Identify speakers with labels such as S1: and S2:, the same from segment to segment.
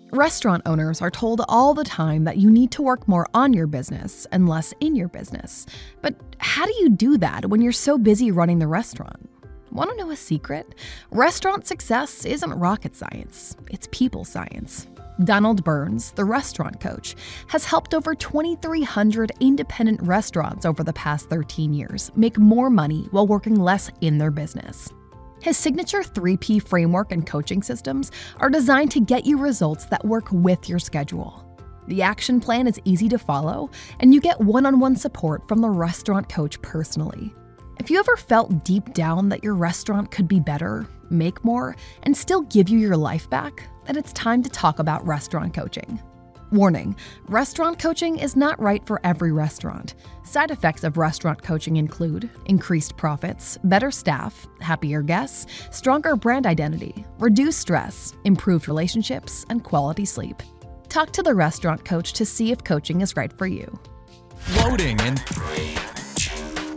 S1: Restaurant owners are told all the time that you need to work more on your business and less in your business. But how do you do that when you're so busy running the restaurant? Want to know a secret? Restaurant success isn't rocket science, it's people science. Donald Burns, the restaurant coach, has helped over 2,300 independent restaurants over the past 13 years make more money while working less in their business. His signature 3P framework and coaching systems are designed to get you results that work with your schedule. The action plan is easy to follow, and you get one-on-one support from the restaurant coach personally. If you ever felt deep down that your restaurant could be better, make more, and still give you your life back, then it's time to talk about restaurant coaching. Warning, restaurant coaching is not right for every restaurant. Side effects of restaurant coaching include increased profits, better staff, happier guests, stronger brand identity, reduced stress, improved relationships, and quality sleep. Talk to the restaurant coach to see if coaching is right for you.
S2: Loading in 3, 2,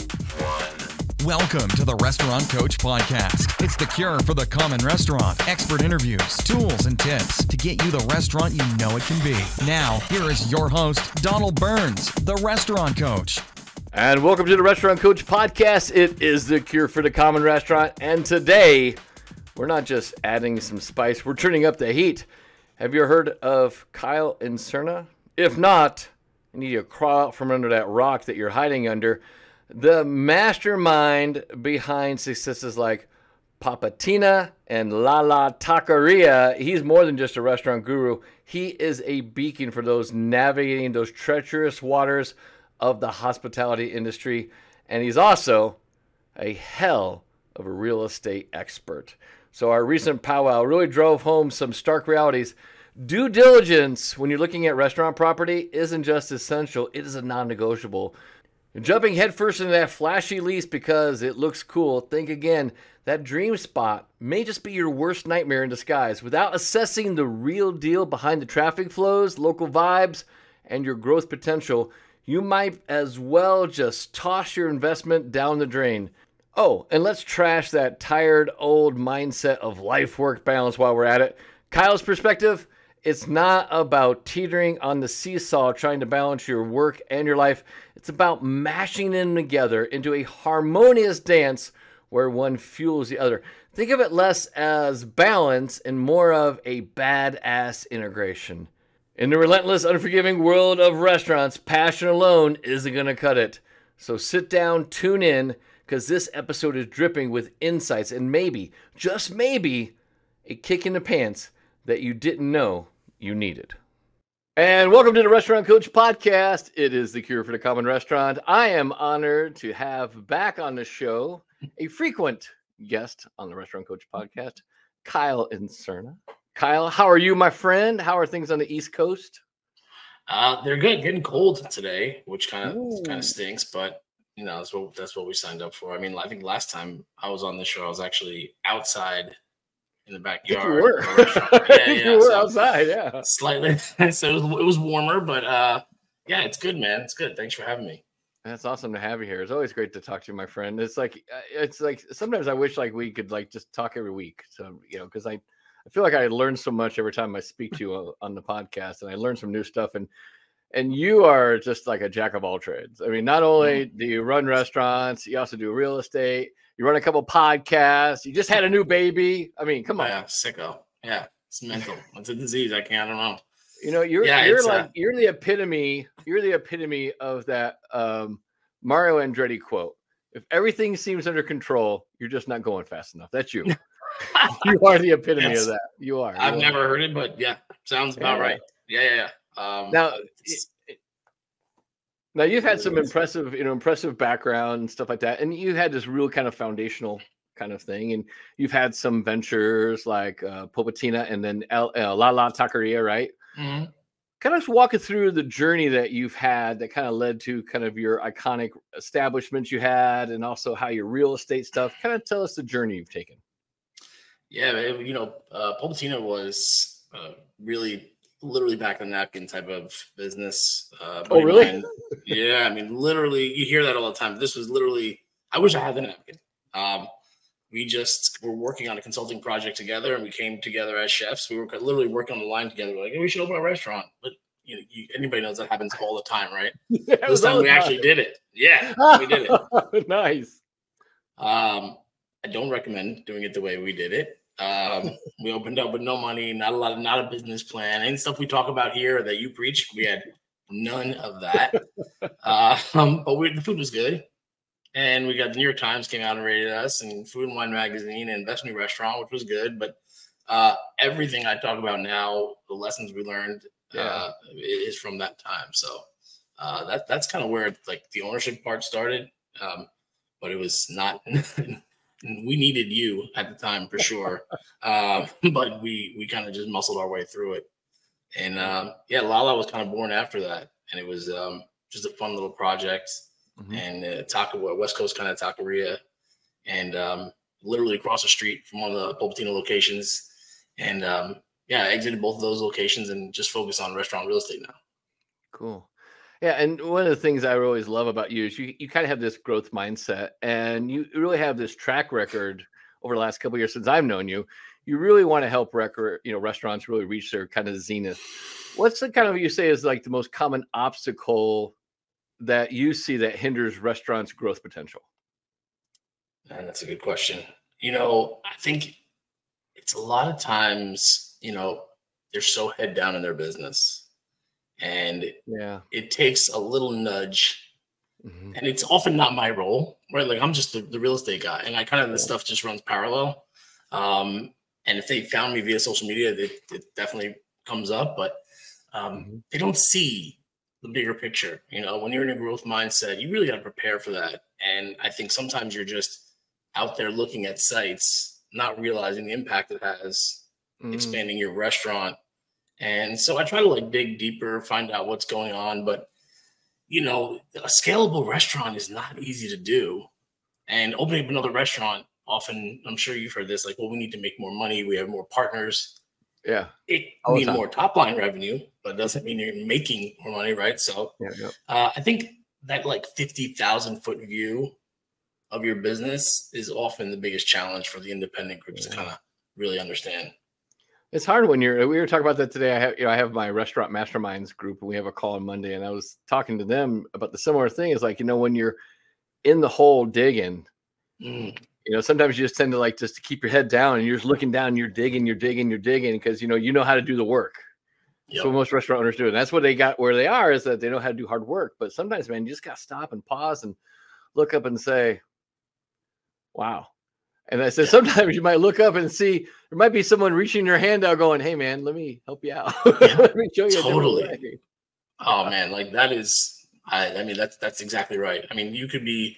S2: 1. Welcome to the Restaurant Coach Podcast. It's the cure for the common restaurant. Expert interviews, tools, and tips to get you the restaurant you know it can be. Now, here is your host, Donald Burns, the Restaurant Coach.
S3: And welcome to the Restaurant Coach Podcast. It is the cure for the common restaurant. And today, we're not just adding some spice, we're turning up the heat. Have you heard of Kyle Inserna? If not, you need to crawl out from under that rock that you're hiding under. The mastermind behind successes like Papatina and Lala Taqueria. He's more than just a restaurant guru. He is a beacon for those navigating those treacherous waters of the hospitality industry. And he's also a hell of a real estate expert. So our recent powwow really drove home some stark realities. Due diligence when you're looking at restaurant property isn't just essential, it is a non-negotiable. Jumping headfirst into that flashy lease because it looks cool, think again. That dream spot may just be your worst nightmare in disguise. Without assessing the real deal behind the traffic flows, local vibes, and your growth potential, you might as well just toss your investment down the drain. Oh, and let's trash that tired old mindset of life-work balance while we're at it. Kyle's perspective, it's not about teetering on the seesaw trying to balance your work and your life. It's about mashing them together into a harmonious dance where one fuels the other. Think of it less as balance and more of a badass integration. In the relentless, unforgiving world of restaurants, passion alone isn't going to cut it. So sit down, tune in, because this episode is dripping with insights and maybe, just maybe, a kick in the pants that you didn't know you needed. And welcome to the Restaurant Coach Podcast. It is the cure for the common restaurant. I am honored to have back on the show a frequent guest on the Restaurant Coach Podcast, Kyle Inserna. Kyle, how are you, my friend? How are things on the East Coast?
S4: They're good. Getting cold today, which kind of stinks, but you know that's what we signed up for. I mean, I think last time I was on this show, I was actually outside in the backyard.
S3: You were. You were outside, yeah.
S4: Slightly. So it was warmer, but yeah, it's good, man. It's good. Thanks for having me.
S3: That's awesome to have you here. It's always great to talk to you, my friend. It's like sometimes I wish like we could like just talk every week. So, you know, because I feel like I learn so much every time I speak to you on the podcast, and I learn some new stuff. And you are just like a jack of all trades. I mean, not only do you run restaurants, you also do real estate. You run a couple podcasts. You just had a new baby. I mean, come on.
S4: Yeah, sicko. Yeah, it's mental. It's a disease. I don't know.
S3: You know, you're the epitome. You're the epitome of that Mario Andretti quote. If everything seems under control, you're just not going fast enough. That's you. You are the epitome of that. You are.
S4: I've never heard it, but yeah, sounds about right. Yeah.
S3: Now you've had some impressive background and stuff like that, and you had this real kind of foundational kind of thing, and you've had some ventures like Popatina and then Lala Taqueria, right?
S4: Mm-hmm.
S3: Kind of walk us through the journey that you've had that kind of led to kind of your iconic establishments you had, and also how your real estate stuff. Kind of tell us the journey you've taken.
S4: Yeah, Popatina was really literally back on the napkin type of business.
S3: Oh, really?
S4: Yeah, I mean, literally, you hear that all the time. This was literally, I wish I had the napkin. We just were working on a consulting project together, and we came together as chefs. We were literally working on the line together. We're like, hey, we should open a restaurant. But anybody knows that happens all the time, right? This time we actually did it. Yeah, we did
S3: it. Nice.
S4: I don't recommend doing it the way we did it. We opened up with no money, not a business plan. Any stuff we talk about here that you preach, we had none of that. But the food was good. And we got the New York Times came out and rated us, and Food and Wine Magazine, and Best New Restaurant, which was good. But everything I talk about now, the lessons we learned, is from that time. So that's kind of where like the ownership part started. But it was not. We needed you at the time for sure. But we kind of just muscled our way through it. And Lala was kind of born after that, and it was just a fun little project. Mm-hmm. And West Coast kind of taqueria, and literally across the street from one of the Popetino locations. And I exited both of those locations and just focus on restaurant real estate now.
S3: Cool. Yeah, and one of the things I always love about you is you kind of have this growth mindset, and you really have this track record over the last couple of years since I've known you. You really want to help restaurants really reach their kind of zenith. What's the kind of you say is like the most common obstacle that you see that hinders restaurants' growth potential?
S4: Man, that's a good question. I think it's a lot of times, they're so head down in their business, and it takes a little nudge, mm-hmm. and it's often not my role, right? Like I'm just the real estate guy, and I kind of, the stuff just runs parallel. And if they found me via social media, it definitely comes up, but mm-hmm. they don't see the bigger picture. When you're in a growth mindset, you really got to prepare for that. And I think sometimes you're just out there looking at sites, not realizing the impact it has, expanding your restaurant. And so I try to dig deeper, find out what's going on. But, a scalable restaurant is not easy to do. And opening up another restaurant, often, I'm sure you've heard this, we need to make more money. We have more partners.
S3: Yeah.
S4: It means more top line revenue, but doesn't mean you're making more money, right? So I think that 50,000 foot view of your business is often the biggest challenge for the independent groups to kind of really understand.
S3: It's hard when we were talking about that today. I have my restaurant masterminds group, and we have a call on Monday, and I was talking to them about the similar thing. Is when you're in the hole digging, sometimes you just tend to just to keep your head down, and you're just looking down, and you're digging because you know how to do the work. Yep. So most restaurant owners do it. And that's what they got where they are, is that they know how to do hard work. But sometimes, man, you just got to stop and pause and look up and say, wow. And I said, sometimes you might look up and see there might be someone reaching your hand out going, hey, man, let me help you out. Let me show you.
S4: Totally. Oh, man, that is, that's exactly right. You could be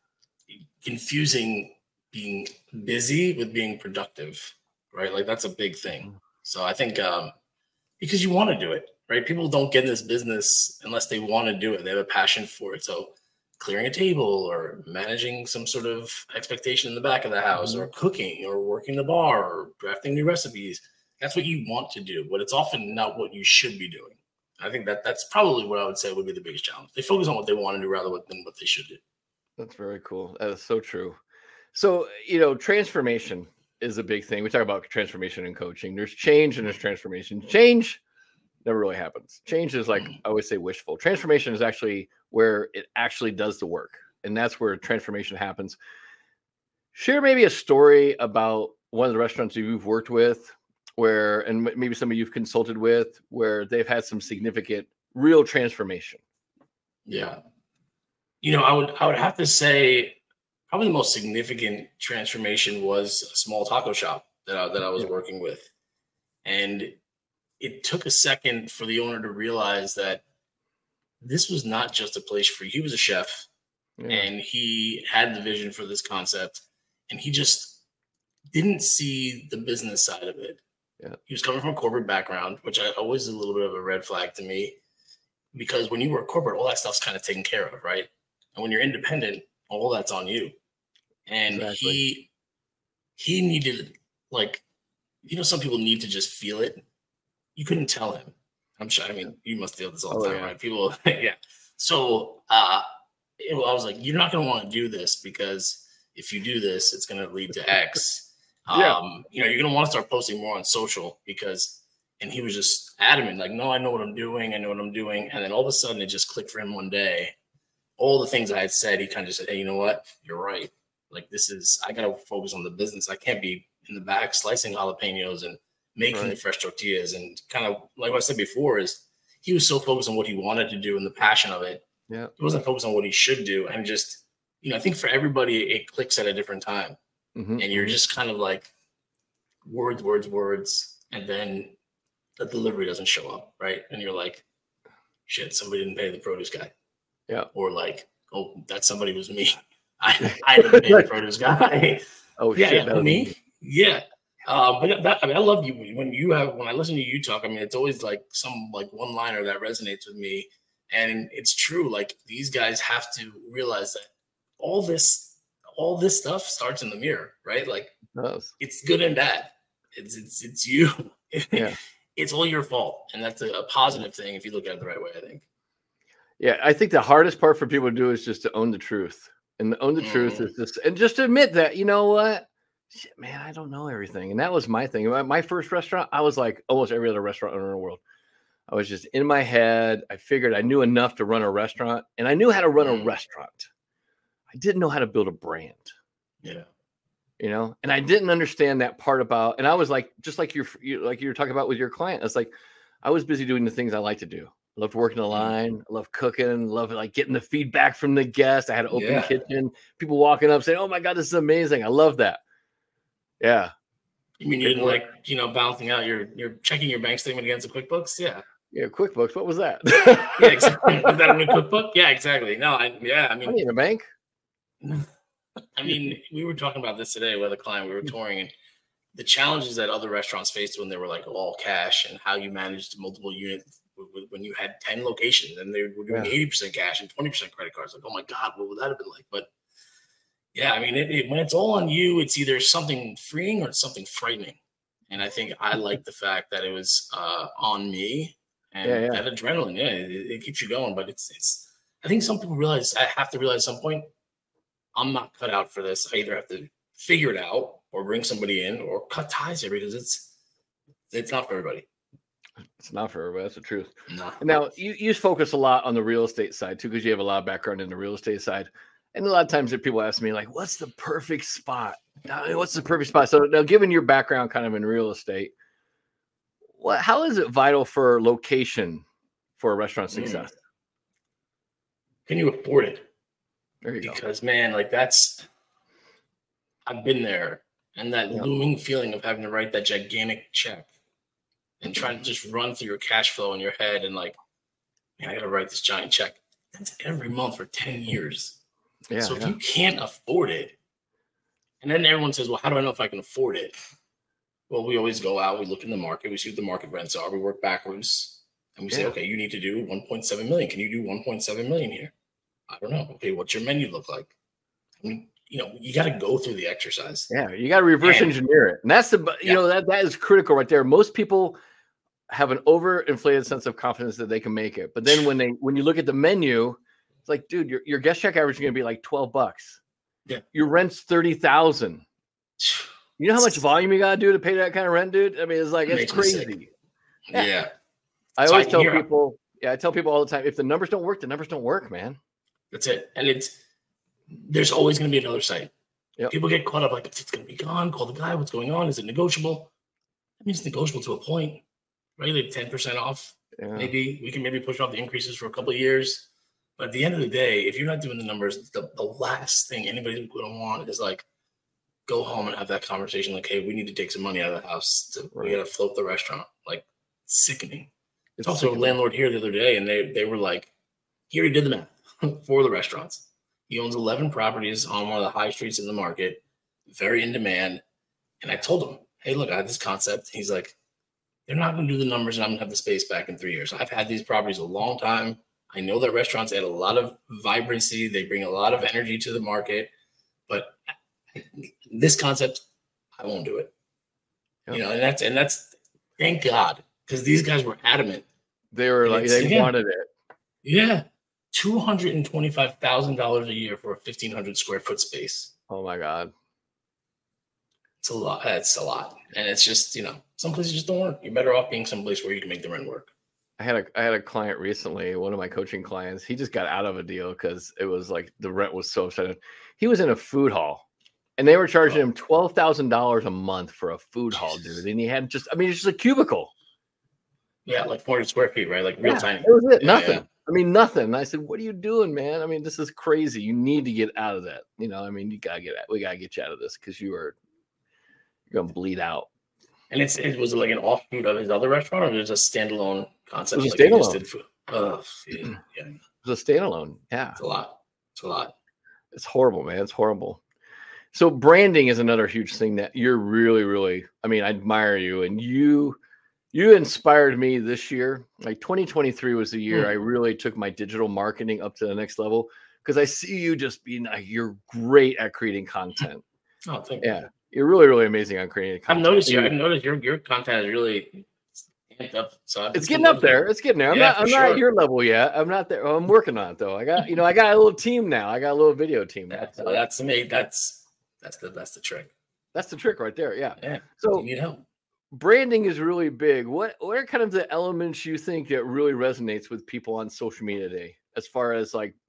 S4: confusing being busy with being productive, right? That's a big thing. So I think because you want to do it, right? People don't get in this business unless they want to do it. They have a passion for it. So clearing a table or managing some sort of expectation in the back of the house, or cooking or working the bar or drafting new recipes, that's what you want to do, but it's often not what you should be doing. I think that's probably what I would say would be the biggest challenge. They focus on what they want to do rather than what they should do.
S3: That's very cool. That is so true. So, transformation is a big thing. We talk about transformation in coaching. There's change and there's transformation. Change never really happens. Change is I always say wishful. Transformation is actually where it actually does the work. And that's where transformation happens. Share maybe a story about one of the restaurants you've worked with and maybe somebody you've consulted with where they've had some significant real transformation.
S4: Yeah. I would have to say probably the most significant transformation was a small taco shop that I was working with. And it took a second for the owner to realize that this was not just a place for, he was a chef and he had the vision for this concept, and he just didn't see the business side of it. Yeah. He was coming from a corporate background, which I always is a little bit of a red flag to me, because when you work corporate, all that stuff's kind of taken care of, right? And when you're independent, all that's on you. And exactly. he needed, some people need to just feel it. You couldn't tell him. I'm sure. You must feel this all the time, right? People, yeah. So I was like, you're not going to want to do this because if you do this, it's going to lead to X.
S3: Yeah.
S4: You're going to want to start posting more on social and he was just adamant, like, no, I know what I'm doing. And then all of a sudden it just clicked for him one day. All the things I had said, he kind of just said, hey, you know what? You're right. Like, I got to focus on the business. I can't be in the back slicing jalapenos and making the fresh tortillas. And kind of like what I said before is he was so focused on what he wanted to do and the passion of it.
S3: Yeah.
S4: He wasn't focused on what he should do. And just, I think for everybody, it clicks at a different time.
S3: Mm-hmm.
S4: And you're just kind of like words. And then the delivery doesn't show up. Right. And you're like, shit, somebody didn't pay the produce guy. Yeah. Or like, oh, that somebody was me. I didn't pay the produce guy.
S3: Oh, yeah, shit.
S4: Yeah, me? Yeah. But I love you when I listen to you talk. I mean, it's always like some like one liner that resonates with me. And it's true. Like, these guys have to realize that all this stuff starts in the mirror, right? Like, it's good and bad. It's you.
S3: Yeah.
S4: It's all your fault. And that's a positive thing if you look at it the right way, I think.
S3: Yeah, I think the hardest part for people to do is just to own the truth. And to own the truth is just to admit that, you know what? Shit, man, I don't know everything. And that was my thing. My first restaurant, I was like almost every other restaurant owner in the world. I was just in my head. I figured I knew enough to run a restaurant, and I knew how to run a restaurant. I didn't know how to build a brand.
S4: Yeah.
S3: And I didn't understand that part about, and I was like, just like you were talking about with your client, I was like, I was busy doing the things I like to do. I loved working the line. I loved cooking. Loved like getting the feedback from the guests. I had an open kitchen. People walking up saying, "Oh my God, this is amazing." I love that. Yeah.
S4: You mean you didn't like, balancing out you're checking your bank statement against the QuickBooks? Yeah.
S3: Yeah, QuickBooks. What was that?
S4: Yeah, exactly. Was that a new QuickBook? Yeah, exactly. No, I mean,
S3: in a bank.
S4: I mean, we were talking about this today with a client. We were touring, and the challenges that other restaurants faced when they were like all cash, and how you managed multiple units when you had 10 locations and they were doing 80% cash and 20% credit cards. Like, oh my God, what would that have been like? But yeah, I mean, when it's all on you, it's either something freeing or it's something frightening. And I think I like the fact that it was on me, and that adrenaline. Yeah, it keeps you going. But it's. I think some people have to realize at some point, I'm not cut out for this. I either have to figure it out or bring somebody in or cut ties here, because it's not for everybody.
S3: It's not for everybody. That's the truth.
S4: No.
S3: Now, you focus a lot on the real estate side too, because you have a lot of background in the real estate side. And a lot of times people ask me, like, what's the perfect spot? What's the perfect spot? So now, given your background kind of in real estate, how is it vital for location for a restaurant success?
S4: Can you afford it?
S3: There you go.
S4: Because, man, like I've been there, and that looming feeling of having to write that gigantic check and trying to just run through your cash flow in your head and like, man, I got to write this giant check. That's every month for 10 years. Yeah, so if you can't afford it, and then everyone says, well, how do I know if I can afford it? Well, we always go out, we look in the market, we see what the market rents are, we work backwards, and we say, okay, you need to do 1.7 million. Can you do 1.7 million here? I don't know. Okay, what's your menu look like? I mean, you got to go through the exercise.
S3: Yeah, you got to reverse engineer it. And that's that is critical right there. Most people have an overinflated sense of confidence that they can make it. But then when you look at the menu, it's like, dude, your guest check average is going to be like $12.
S4: Yeah.
S3: Your rent's $30,000. You know how much volume you got to do to pay that kind of rent, dude? I mean, it's like, it's crazy.
S4: Yeah.
S3: I always tell people, I tell people all the time, if the numbers don't work, the numbers don't work, man.
S4: That's it. And there's always going to be another site.
S3: Yep.
S4: People get caught up like, it's going to be gone. Call the guy. What's going on? Is it negotiable? I mean, it's negotiable to a point, right? Like 10% off. Yeah. Maybe we can push off the increases for a couple of years. But at the end of the day, if you're not doing the numbers, the last thing anybody's going to want is like, go home and have that conversation. Like, hey, we need to take some money out of the house. We got to float the restaurant. Like, sickening. It's also a landlord here the other day, and they were like, he already did the math for the restaurants. He owns 11 properties on one of the high streets in the market, very in demand. And I told him, hey, look, I have this concept. He's like, they're not going to do the numbers, and I'm going to have the space back in 3 years. I've had these properties a long time. I know that restaurants add a lot of vibrancy. They bring a lot of energy to the market. But this concept, I won't do it. Yep. And that's thank God, because these guys were adamant.
S3: They were like, they wanted it.
S4: Yeah. $225,000 a year for a 1,500 square foot space.
S3: Oh my God.
S4: It's a lot. It's a lot. And it's just, some places just don't work. You're better off being someplace where you can make the rent work.
S3: I had a client recently, one of my coaching clients. He just got out of a deal because it was like the rent was so upsetting. He was in a food hall, and they were charging him $12,000 a month for a food hall, dude. And he had it's just a cubicle.
S4: Yeah, like 40 square feet, right? Like real tiny.
S3: It was it.
S4: Yeah,
S3: nothing.
S4: yeah.
S3: I mean, nothing. And I said, "What are you doing, man? I mean, this is crazy. You need to get out of that. You we gotta get you out of this because you're gonna bleed out."
S4: And it was like an offshoot of his other restaurant, or it was a standalone concept?
S3: It was a
S4: like he just
S3: standalone.
S4: did food? Oh, yeah.
S3: It was a standalone. Yeah.
S4: It's a lot.
S3: It's horrible, man. It's horrible. So branding is another huge thing that you're really, really, I admire you. And you inspired me this year. Like 2023 was the year I really took my digital marketing up to the next level because I see you just being you're great at creating content.
S4: Oh, thank you.
S3: Yeah. You're really, really amazing on creating content.
S4: I've noticed your content is really amped up. So
S3: it's getting up there. It's getting there. I'm not at your level yet. I'm not there. I'm working on it though. I got a little team now. I got a little video team.
S4: That's me. That's the trick.
S3: That's the trick right there. Yeah.
S4: Yeah.
S3: So
S4: you need help.
S3: Branding is really big. What are kind of the elements you think that really resonates with people on social media today, as far as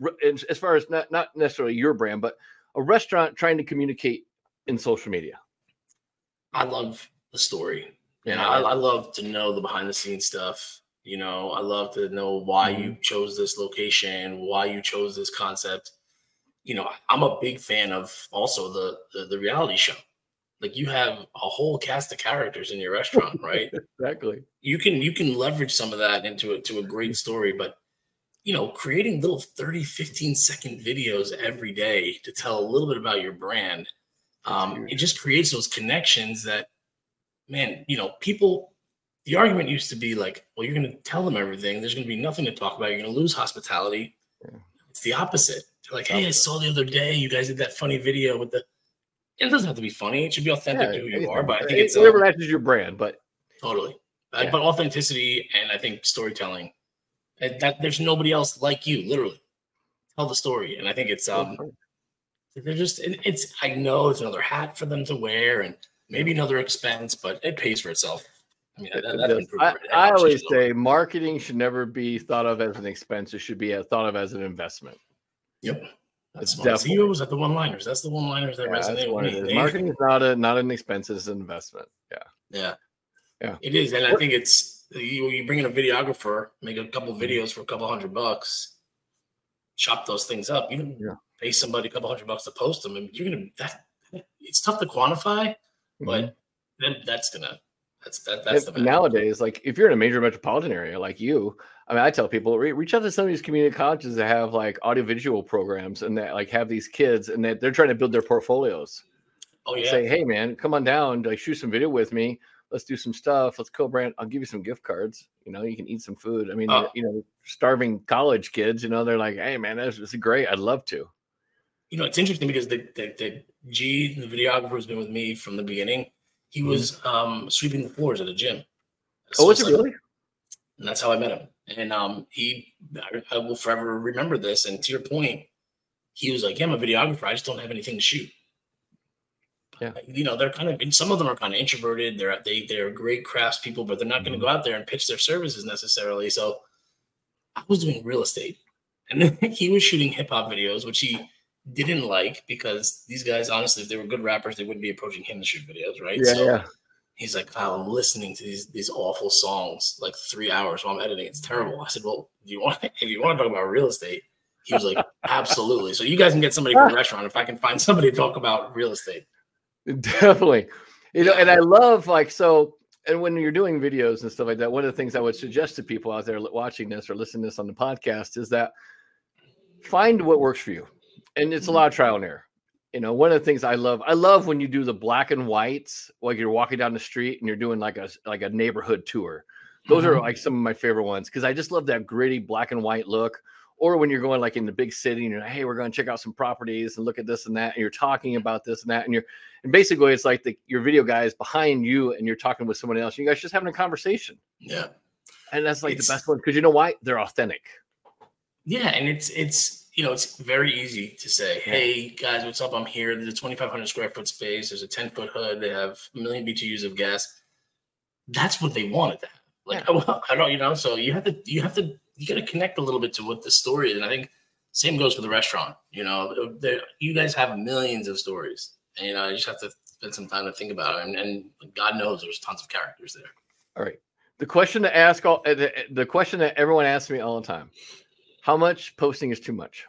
S3: not necessarily your brand, but a restaurant trying to communicate in social media?
S4: I love the story.
S3: Yeah,
S4: I love to know the behind the scenes stuff. I love to know why you chose this location, why you chose this concept. I'm a big fan of also the reality show. Like you have a whole cast of characters in your restaurant, right?
S3: Exactly.
S4: You can leverage some of that into a great story, but creating little 30, 15-second videos every day to tell a little bit about your brand. It just creates those connections that, man, people, the argument used to be like, well, you're going to tell them everything. There's going to be nothing to talk about. You're going to lose hospitality. Yeah. It's the opposite. They're like, hey, I saw the other day you guys did that funny video with it doesn't have to be funny. It should be authentic to who you are, but I think it's
S3: whatever matches your brand, but
S4: totally. But authenticity and I think storytelling, that there's nobody else like you, literally. Tell the story. And I think it's, I know it's another hat for them to wear and maybe another expense, but it pays for itself. I mean,
S3: I always say marketing should never be thought of as an expense. It should be thought of as an investment.
S4: Yep. That's definitely. Was at the one-liners. That's the one-liners that resonate with me.
S3: Marketing is not an expense, it's an investment.
S4: Yeah. It is. And I think it's, you bring in a videographer, make a couple videos for a couple $100, chop those things up. You can pay somebody a couple $100 to post them, and you're gonna it's tough to quantify, but then that's the best.
S3: Nowadays, like if you're in a major metropolitan area like you, I tell people reach out to some of these community colleges that have like audiovisual programs and that like have these kids and that they're trying to build their portfolios.
S4: Oh yeah.
S3: Say, hey man, come on down, like shoot some video with me. Let's do some stuff. Let's co-brand. I'll give you some gift cards. You can eat some food. I mean, starving college kids, they're like, hey man, this is great. I'd love to.
S4: It's interesting because the videographer, has been with me from the beginning. He was sweeping the floors at a gym.
S3: So was it really?
S4: And that's how I met him. And I will forever remember this. And to your point, he was like, yeah, I'm a videographer. I just don't have anything to shoot.
S3: Yeah.
S4: They're kind of, and some of them are kind of introverted. They're great craftspeople, but they're not going to go out there and pitch their services necessarily. So I was doing real estate, and then he was shooting hip hop videos, which he didn't like because these guys, honestly, if they were good rappers, they wouldn't be approaching him to shoot videos, right?
S3: Yeah.
S4: He's like, Kyle, I'm listening to these awful songs like 3 hours while I'm editing. It's terrible. I said, well, if you want to talk about real estate? He was like, absolutely. So you guys can get somebody from a restaurant if I can find somebody to talk about real estate.
S3: Definitely. And I love and when you're doing videos and stuff like that, one of the things I would suggest to people out there watching this or listening to this on the podcast is that find what works for you. And it's a lot of trial and error. One of the things I love when you do the black and whites, like you're walking down the street and you're doing like a neighborhood tour. Those are like some of my favorite ones because I just love that gritty black and white look. Or when you're going like in the big city and you're like, hey, we're going to check out some properties and look at this and that. And you're talking about this and that. And basically it's like your video guy is behind you and you're talking with someone else. You guys just having a conversation.
S4: Yeah.
S3: And that's like the best one because you know why? They're authentic.
S4: Yeah. And it's it's very easy to say, hey, guys, what's up? I'm here. There's a 2,500 square foot space. There's a 10-foot hood. They have 1 million BTUs of gas. That's what they wanted to have. Like, I don't, so you got to connect a little bit to what the story is. And I think same goes for the restaurant. You guys have millions of stories, and, you just have to spend some time to think about it. And God knows there's tons of characters there.
S3: All right. The question to ask the question that everyone asks me all the time: how much posting is too much?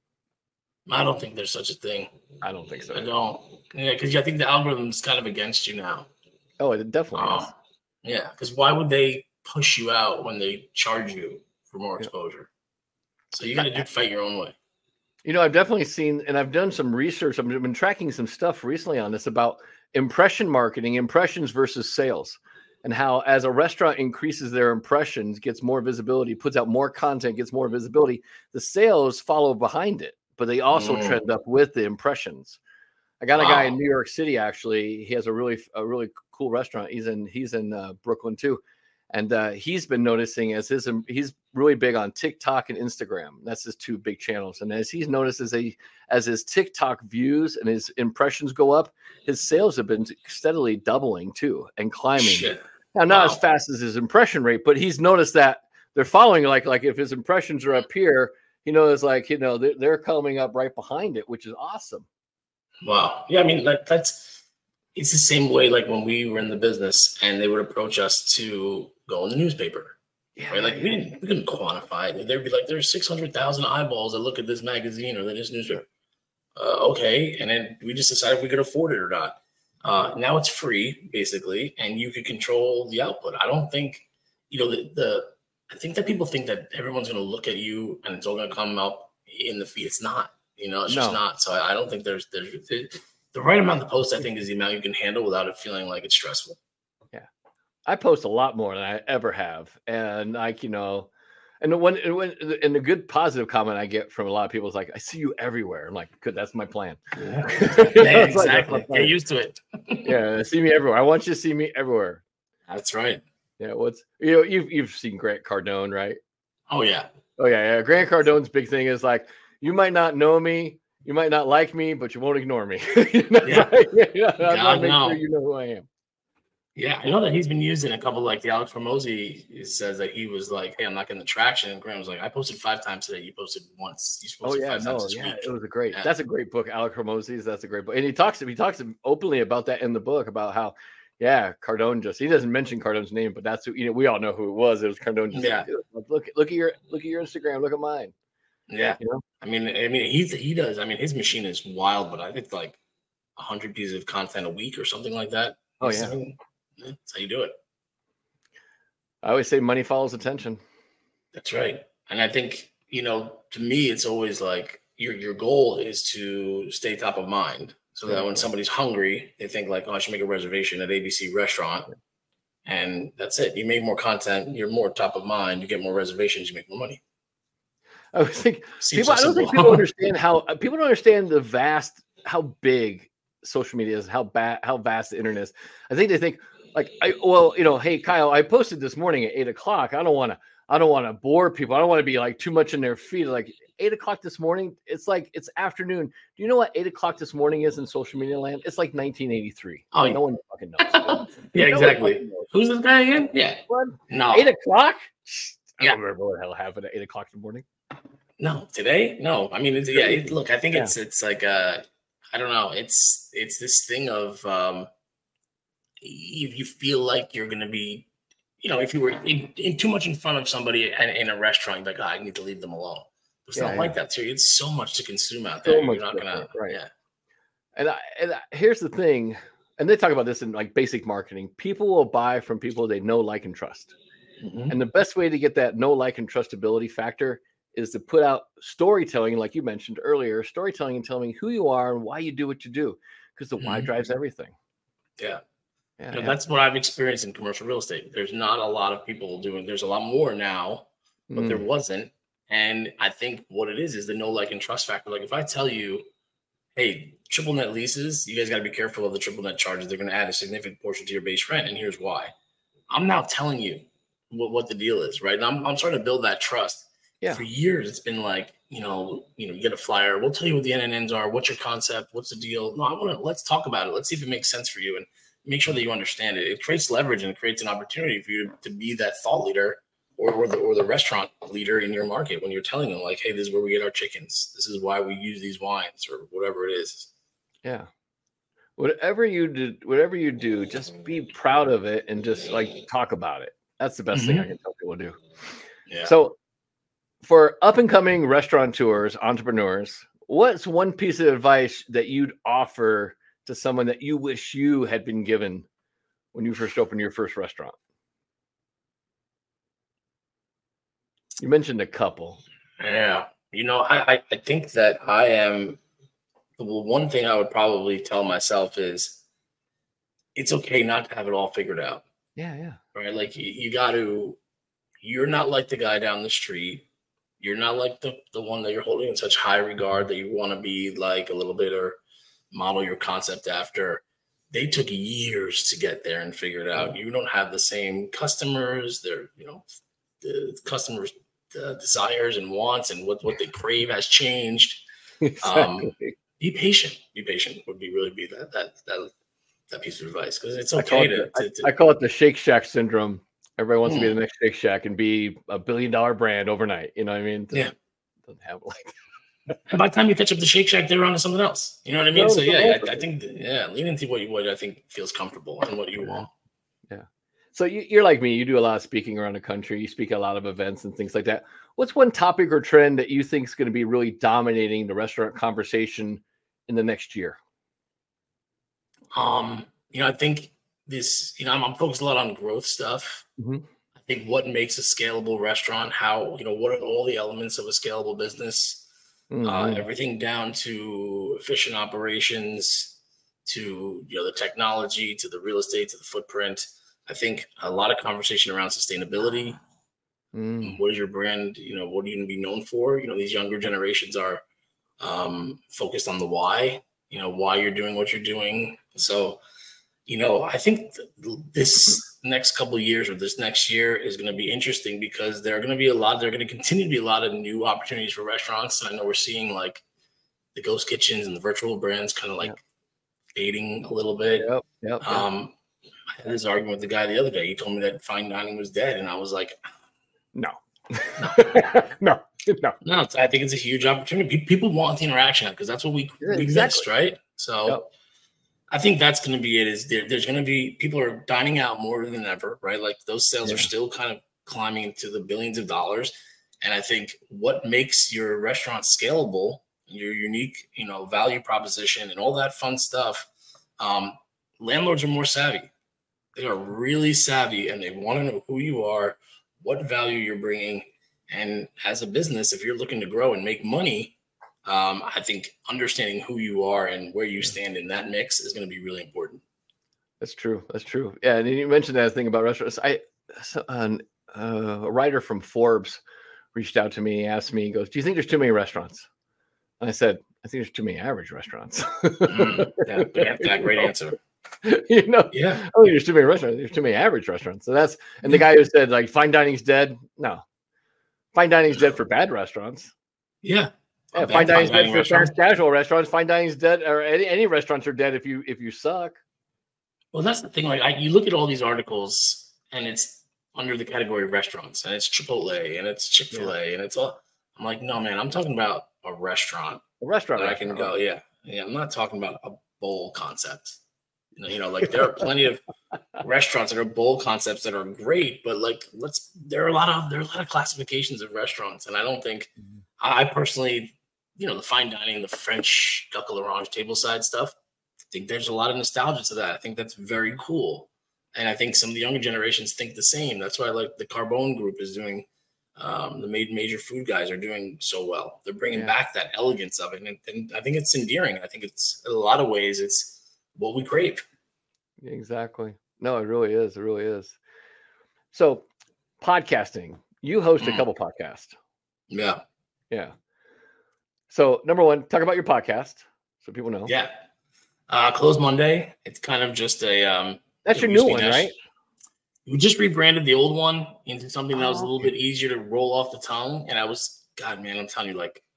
S4: I don't think there's such a thing.
S3: I don't think so.
S4: I don't. Yeah, because I think the algorithm's kind of against you now.
S3: Oh, it definitely is.
S4: Yeah, because why would they push you out when they charge you for more exposure? So you got to fight your own way.
S3: I've definitely seen, and I've done some research. I've been tracking some stuff recently on this about impression marketing, impressions versus sales, and how as a restaurant increases their impressions, gets more visibility, puts out more content, gets more visibility, the sales follow behind it, but they also trend up with the impressions. I got a guy in New York City, actually. He has a really cool restaurant. He's in Brooklyn too. And he's been noticing he's really big on TikTok and Instagram. That's his two big channels. And as he's noticed as his TikTok views and his impressions go up, his sales have been steadily doubling too and climbing.
S4: Shit.
S3: Now, not as fast as his impression rate, but he's noticed that they're following like if his impressions are up here, they're coming up right behind it, which is awesome.
S4: Wow. Yeah, I mean, it's the same way like when we were in the business and they would approach us to go in the newspaper. Yeah, right? Like we couldn't quantify it. They'd be like, there's 600,000 eyeballs that look at this magazine or this newspaper. Okay. And then we just decided if we could afford it or not. Now it's free, basically, and you could control the output. I don't think, I think that people think that everyone's going to look at you and it's all going to come up in the feed. It's not. It's just not. So I don't think there's the right amount of post, I think, is the amount you can handle without it feeling like it's stressful.
S3: Yeah. I post a lot more than I ever have. And and the good positive comment I get from a lot of people is like, I see you everywhere. I'm like, good, that's my plan.
S4: Yeah. Exactly. Get used to it.
S3: Yeah. See me everywhere. I want you to see me everywhere.
S4: That's right.
S3: Yeah. You've seen Grant Cardone, right?
S4: Oh yeah.
S3: Grant Cardone's big thing is like, you might not know me, you might not like me, but you won't ignore me.
S4: Yeah.
S3: I'll make sure you know who I am.
S4: Yeah, I know that he's been used in a couple, like the Alex Hormozi says that he was like, hey, I'm not getting the traction. And Graham was like, I posted 5 times today. You posted once. You posted 5 times this week.
S3: It was that's a great book. Alex Hormozi's, that's a great book. And he talks openly about that in the book, about how, Cardone he doesn't mention Cardone's name, but that's who, we all know who it was. It was Cardone. Look at your Instagram. Look at mine.
S4: Yeah. I mean, he does. I mean, his machine is wild, but I think like 100 pieces of content a week or something like that.
S3: Oh yeah.
S4: That's how you do it.
S3: I always say money follows attention.
S4: That's right. And I think, to me, it's always like your goal is to stay top of mind so that when somebody's hungry, they think like, oh, I should make a reservation at ABC restaurant. And that's it. You make more content, you're more top of mind, you get more reservations, you make more money.
S3: I was thinking, I don't think people understand how big social media is, how vast the internet is. I think they think like, hey Kyle, I posted this morning at 8:00. I don't want to bore people. I don't want to be like too much in their feed. Like 8:00 this morning, it's like it's afternoon. Do you know what 8:00 this morning is in social media land? It's like 1983.
S4: Oh,
S3: no one fucking knows.
S4: Yeah, exactly. Who's this guy again? Yeah.
S3: What?
S4: No.
S3: 8:00? I
S4: don't
S3: remember what the hell happened at 8:00 in the morning.
S4: No, today? No. I mean, look, I think it's like I don't know. It's this thing of if you feel like you're going to be, if you were in too much in front of somebody in a restaurant, you're like, I need to leave them alone. It's not like that, too. It's so much to consume out there. You're not going to,
S3: right. Yeah. And here's the thing, and they talk about this in like basic marketing. People will buy from people they know, like, and trust. Mm-hmm. And the best way to get that know, like, and trustability factor is to put out storytelling, like you mentioned earlier, storytelling and telling who you are and why you do what you do, because the why drives everything.
S4: Yeah. That's what I've experienced in commercial real estate. There's not a lot of people doing, there's a lot more now, but there wasn't. And I think what it is the know, like, and trust factor. Like if I tell you, hey, triple net leases, you guys got to be careful of the triple net charges. They're going to add a significant portion to your base rent. And here's why. I'm now telling you what the deal is, right? And I'm trying to build that trust. Yeah. For years, it's been like, you get a flyer. We'll tell you what the NNNs are. What's your concept? What's the deal? No, let's talk about it. Let's see if it makes sense for you and make sure that you understand it. It creates leverage and it creates an opportunity for you to be that thought leader or the restaurant leader in your market when you're telling them like, hey, this is where we get our chickens. This is why we use these wines or whatever it is.
S3: Yeah. Whatever you do, just be proud of it and just like talk about it. That's the best thing I can tell people to do.
S4: Yeah.
S3: So for up and coming restaurateurs, entrepreneurs, what's one piece of advice that you'd offer to someone that you wish you had been given when you first opened your first restaurant? You mentioned a couple.
S4: Yeah. I think that I am. Well, one thing I would probably tell myself is it's okay not to have it all figured out.
S3: Yeah.
S4: Right. Like you're not like the guy down the street. You're not like the one that you're holding in such high regard that you want to be like a little bit or model your concept after. They took years to get there and figure it out. You don't have the same customers. They're, the customers' desires and wants and what they crave has changed.
S3: Exactly.
S4: Be patient. Be patient would really be that piece of advice, because it's okay
S3: I call it the Shake Shack syndrome. Everybody wants to be the next Shake Shack and be $1 billion brand overnight. You know what I mean? Doesn't happen like that.
S4: And by the time you catch up to Shake Shack, they're on to something else. You know what I mean? So I think lean into what I think feels comfortable and what you want.
S3: Yeah. So you're like me. You do a lot of speaking around the country. You speak at a lot of events and things like that. What's one topic or trend that you think is going to be really dominating the restaurant conversation in the next year?
S4: I think this, I'm focused a lot on growth stuff.
S3: Mm-hmm.
S4: I think what makes a scalable restaurant, how, what are all the elements of a scalable business, everything down to efficient operations, to, the technology, to the real estate, to the footprint. I think a lot of conversation around sustainability. What is your brand? What are you going to be known for? These younger generations are focused on the why, why you're doing what you're doing. So, I think this next couple of years or this next year is going to be interesting, because there are going to continue to be a lot of new opportunities for restaurants. And I know we're seeing like the ghost kitchens and the virtual brands kind of like fading a little bit.
S3: Yep.
S4: I had this argument with the guy the other day. He told me that fine dining was dead. And I was like,
S3: no.
S4: No, I think it's a huge opportunity. People want the interaction because that's what we missed, right? So I think that's going to be it. Is there's going to be people are dining out more than ever, right? Like those sales are still kind of climbing into the billions of dollars. And I think what makes your restaurant scalable, your unique, value proposition and all that fun stuff, landlords are more savvy. They are really savvy and they want to know who you are, what value you're bringing. And as a business, if you're looking to grow and make money, I think understanding who you are and where you stand in that mix is going to be really important.
S3: That's true. Yeah, and you mentioned that thing about restaurants. A writer from Forbes reached out to me, asked me, he goes, "Do you think there's too many restaurants?" And I said, "I think there's too many average restaurants."
S4: That great answer.
S3: I don't think there's too many restaurants. There's too many average restaurants. So and the guy who said like fine dining's dead. No, fine dining's dead for bad restaurants.
S4: Yeah.
S3: Fine dining's dead for fast casual restaurants. Fine dining's dead, or any restaurants are dead if you suck.
S4: Well, that's the thing. Like you look at all these articles, and it's under the category of restaurants, and it's Chipotle, and it's Chick-fil-A, and it's all. I'm like, no, man, I'm talking about a restaurant.
S3: A restaurant.
S4: I can go. Yeah. I'm not talking about a bowl concept. Like there are plenty of restaurants that are bowl concepts that are great, but like there are a lot of classifications of restaurants, and I don't think I personally, the fine dining, the French duck à l'orange tableside stuff, I think there's a lot of nostalgia to that. I think that's very cool, and I think some of the younger generations think the same. That's why like the Carbone group is doing, the major food guys are doing so well. They're bringing back that elegance of it, and I think it's endearing. I think it's in a lot of ways it's what we crave.
S3: Exactly. No, it really is. It really is. So podcasting, you host a couple podcasts.
S4: Yeah.
S3: So number one, talk about your podcast so people know.
S4: Yeah. Close Monday. It's kind of just a,
S3: that's your new one, right?
S4: We just rebranded the old one into something that was a little bit easier to roll off the tongue. And God, man, I'm telling you, like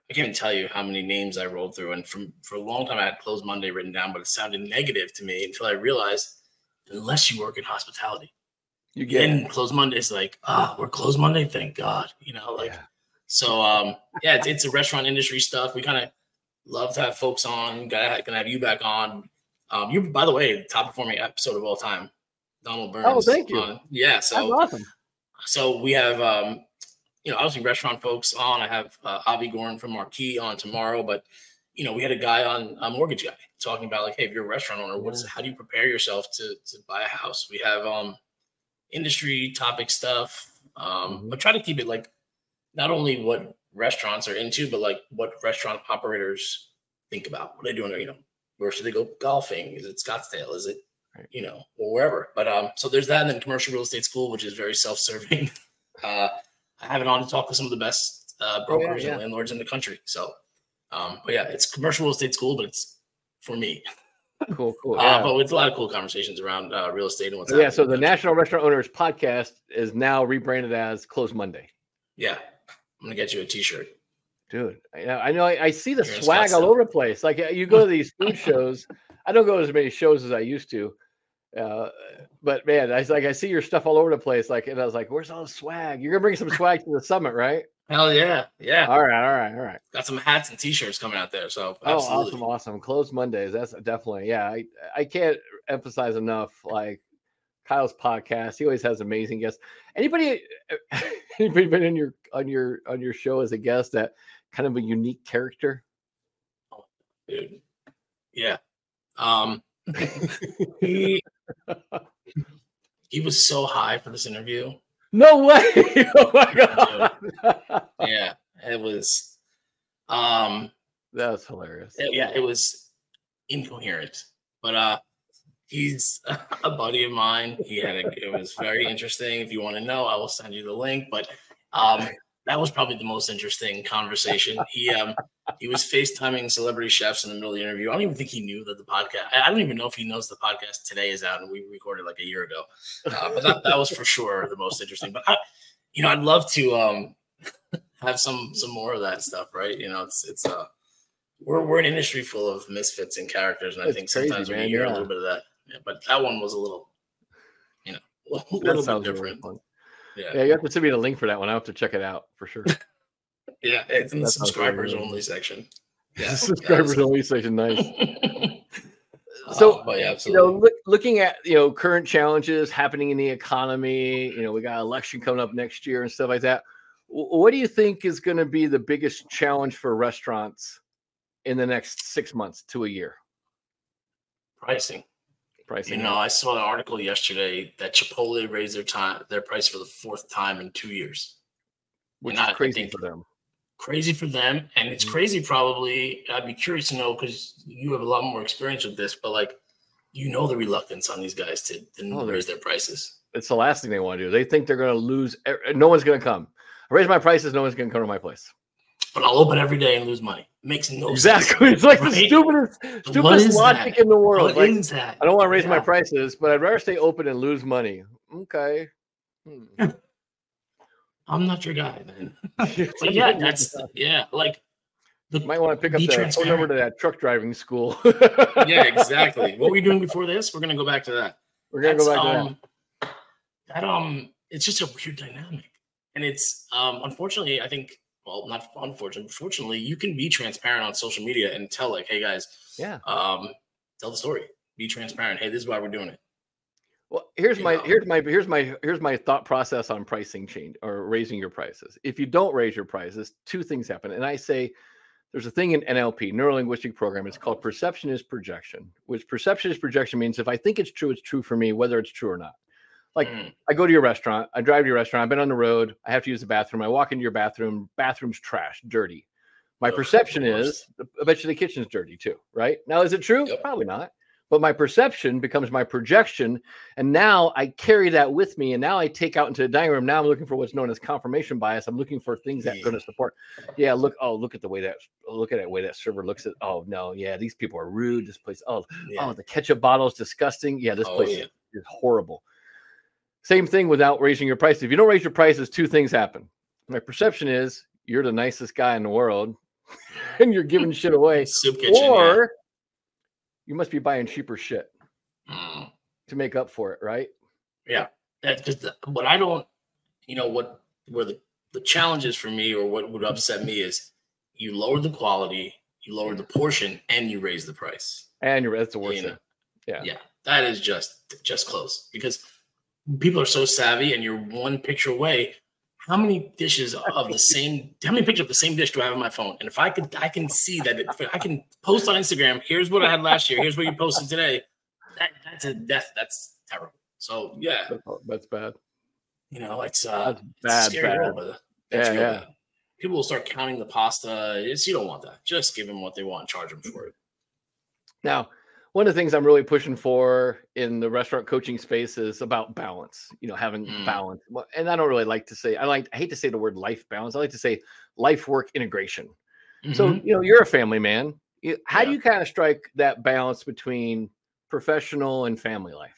S4: I can't even tell you how many names I rolled through. And for a long time, I had Closed Monday written down, but it sounded negative to me until I realized, unless you work in hospitality,
S3: You get
S4: then Closed Monday is like, we're Closed Monday. Thank God. So it's a restaurant industry stuff. We kind of love to have folks on. Gonna have you back on. You, by the way, top performing episode of all time, Donald Burns.
S3: Oh, thank you.
S4: So
S3: That's awesome.
S4: So we have obviously restaurant folks on. I have Avi Gorin from Marquee on tomorrow, but we had a guy on, a mortgage guy, talking about like, hey, if you're a restaurant owner, how do you prepare yourself to buy a house? We have industry topic stuff, but try to keep it like not only what restaurants are into, but like what restaurant operators think about. What are they doing? Where should they go golfing? Is it Scottsdale? Is it or wherever? But so there's that, and then Commercial Real Estate School, which is very self-serving. I have it on to talk to some of the best brokers and landlords in the country. So, but yeah, it's Commercial Real Estate School, but it's for me.
S3: Cool.
S4: But with a lot of cool conversations around real estate and what's happening.
S3: Yeah, so the National Restaurant Owners Podcast is now rebranded as Closed Monday.
S4: Yeah, I'm gonna get you a T-shirt,
S3: dude. I know. I see the swag all over the place. Like you go to these food shows. I don't go to as many shows as I used to, but man, I see your stuff all over the place. Like, and I was like, "Where's all the swag? You're gonna bring some swag to the summit, right?"
S4: Hell yeah.
S3: All right.
S4: Got some hats and T-shirts coming out there. So absolutely.
S3: Awesome. Closed Mondays. That's definitely, yeah. I can't emphasize enough, like Kyle's podcast. He always has amazing guests. Anybody been on your show as a guest that kind of a unique character?
S4: Oh, dude. Yeah. He was so high for this interview.
S3: No way! Oh my god!
S4: Yeah, it was.
S3: That's hilarious.
S4: It was incoherent, but he's a buddy of mine. It was very interesting. If you want to know, I will send you the link. But that was probably the most interesting conversation. He was FaceTiming celebrity chefs in the middle of the interview. I don't even think he knew that the podcast. I don't even know if he knows the podcast today is out, and we recorded like a year ago. But that was for sure the most interesting. But I'd love to have some more of that stuff, right? It's we're an industry full of misfits and characters, and I think sometimes we hear a little bit of that. Yeah, but that one was a little, a little bit different.
S3: Really yeah, you have to send me the link for that one. I have to check it out for sure.
S4: Yeah, it's in the subscribers only section. Yeah,
S3: subscribers only section. Nice. So, looking at current challenges happening in the economy, we got election coming up next year and stuff like that. What do you think is going to be the biggest challenge for restaurants in the next 6 months to a year?
S4: Pricing. I saw an article yesterday that Chipotle raised their price for the 4th time in 2 years.
S3: Which is crazy for them.
S4: Crazy for them, and it's crazy probably. I'd be curious to know, because you have a lot more experience with this, but the reluctance on these guys to raise their prices.
S3: It's the last thing they want to do. They think they're going to lose. No one's going to come. I raise my prices, no one's going to come to my place.
S4: But I'll open every day and lose money. It makes no sense.
S3: Exactly. It's like the stupidest logic in the world.
S4: What is that?
S3: I don't want to raise my prices, but I'd rather stay open and lose money. Okay.
S4: I'm not your guy, man. But yeah,
S3: might want to pick up the phone number to that truck driving school.
S4: Yeah, exactly. What were you doing before this? We're gonna go back to that. It's just a weird dynamic, and it's unfortunately, I think. Well, not unfortunately. Fortunately, you can be transparent on social media and tell, hey guys, tell the story. Be transparent. Hey, this is why we're doing it.
S3: Well, here's my thought process on pricing change or raising your prices. If you don't raise your prices, 2 things happen. And I say there's a thing in NLP, neuro-linguistic program. It's called perception is projection, which perception is projection means if I think it's true for me, whether it's true or not. I go to your restaurant, I drive to your restaurant, I've been on the road, I have to use the bathroom. I walk into your bathroom, bathroom's trash, dirty. My perception is, I bet you the kitchen's dirty too, right? Now, is it true? Yep. Probably not. But my perception becomes my projection. And now I carry that with me. And now I take out into the dining room. Now I'm looking for what's known as confirmation bias. I'm looking for things that are going to support. Yeah, look at the way that server looks at, these people are rude. This place, the ketchup bottle is disgusting. Yeah, this place is horrible. Same thing without raising your prices. If you don't raise your prices, 2 things happen. My perception is you're the nicest guy in the world. and you're giving shit away.
S4: Soup kitchen,
S3: or you must be buying cheaper shit to make up for it, right?
S4: Yeah. That's just what I don't, where the challenge is for me, or what would upset me, is you lower the quality, you lower the portion, and you raise the price.
S3: And that's the worst thing.
S4: Yeah. That is just close, because people are so savvy, and you're one picture away. How many pictures of the same dish do I have on my phone? And if I can see that, I can post on Instagram, here's what I had last year, here's what you posted today. That's terrible. So yeah,
S3: that's bad.
S4: It's
S3: bad.
S4: scary
S3: Bad.
S4: world, bad. People will start counting the pasta. You don't want that. Just give them what they want, charge them for it.
S3: Now, one of the things I'm really pushing for in the restaurant coaching space is about balance, having balance. And I don't really like to say, I hate to say the word life balance. I like to say life work integration. Mm-hmm. So, you're a family man. How do you kind of strike that balance between professional and family life?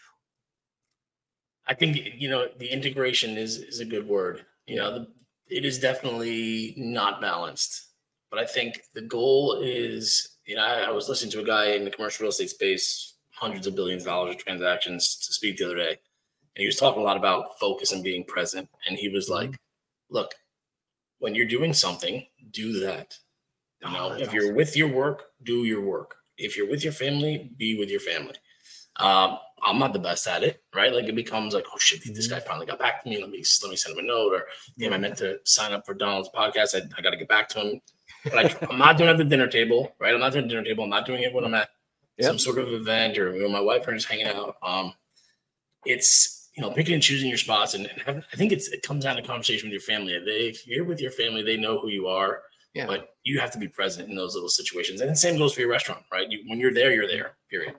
S4: I think, the integration is a good word. It is definitely not balanced, but I think the goal is, I was listening to a guy in the commercial real estate space, hundreds of billions of dollars of transactions, to speak the other day. And he was talking a lot about focus and being present. And he was like, look, when you're doing something, do that. If you're with your work, do your work. If you're with your family, be with your family. I'm not the best at it, right? Like, it becomes like, oh shit, this guy finally got back to me. Let me send him a note. Or, damn, I meant to sign up for Donald's podcast. I got to get back to him. But I'm not doing it at the dinner table, right? I'm not doing dinner table. I'm not doing it when I'm at some sort of event, or my wife and I just hanging out. It's, picking and choosing your spots. And I think it comes down to conversation with your family. If you're with your family, they know who you are, but you have to be present in those little situations. And the same goes for your restaurant, right? When you're there, period.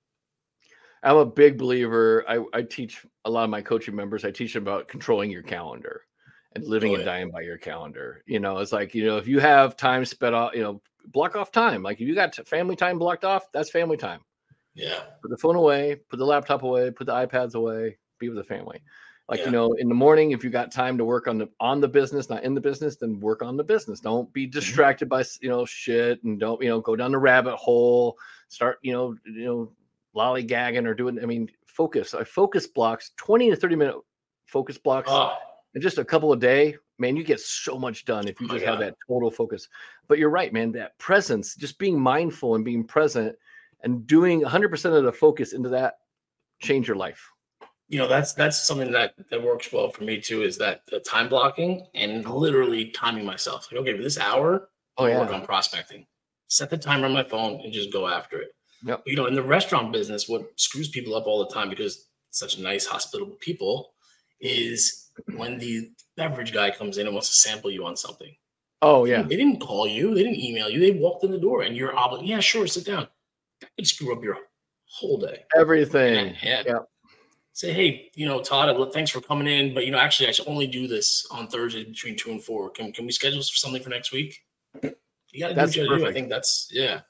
S3: I'm a big believer. I teach a lot of my coaching members. I teach them about controlling your calendar and living and dying by your calendar. It's like, if you have time spent off, block off time. Like, if you got family time blocked off, that's family time.
S4: Yeah.
S3: Put the phone away, put the laptop away, put the iPads away, be with the family. Like, in the morning, if you got time to work on the business, not in the business, then work on the business. Don't be distracted by, shit, and don't, go down the rabbit hole, start, lollygagging or doing, focus. Focus blocks, 20 to 30 minute focus blocks. And just a couple a day, man, you get so much done if you just have that total focus. But you're right, man, that presence, just being mindful and being present and doing 100% of the focus into that, change your life.
S4: That's something that works well for me too, is that the time blocking and literally timing myself. Like, okay, for this hour, I'll work on prospecting. Set the timer on my phone and just go after it.
S3: Yep.
S4: In the restaurant business, what screws people up all the time, because such nice, hospitable people, is when the beverage guy comes in and wants to sample you on something.
S3: Oh, yeah.
S4: They didn't call you. They didn't email you. They walked in the door, and you're obligated. Yeah, sure, sit down. That could screw up your whole day.
S3: Everything.
S4: Say, hey, Todd, thanks for coming in, but, actually, I should only do this on Thursday between 2 and 4. Can we schedule something for next week? You got to do what you got to do. I think that's,